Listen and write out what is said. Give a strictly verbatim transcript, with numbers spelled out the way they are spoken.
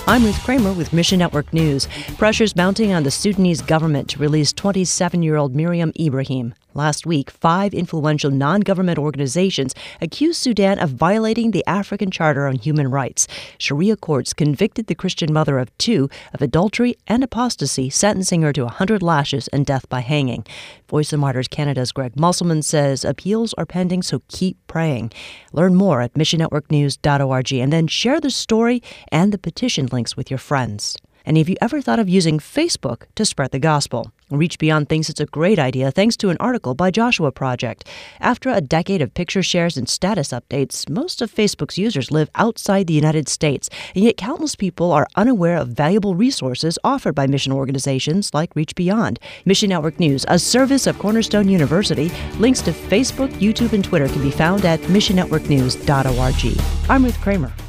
I'm Ruth Kramer with Mission Network News. Pressure's mounting on the Sudanese government to release twenty-seven-year-old Miriam Ibrahim. Last week, five influential non-government organizations accused Sudan of violating the African Charter on Human Rights. Sharia courts convicted the Christian mother of two of adultery and apostasy, sentencing her to one hundred lashes and death by hanging. Voice of Martyrs Canada's Greg Musselman says appeals are pending, so keep praying. Learn more at mission network news dot org and then share the story and the petition links with your friends. And have you ever thought of using Facebook to spread the gospel? Reach Beyond thinks it's a great idea thanks to an article by Joshua Project. After a decade of picture shares and status updates, most of Facebook's users live outside the United States, and yet countless people are unaware of valuable resources offered by mission organizations like Reach Beyond. Mission Network News, a service of Cornerstone University, links to Facebook, YouTube, and Twitter can be found at mission network news dot org. I'm Ruth Kramer.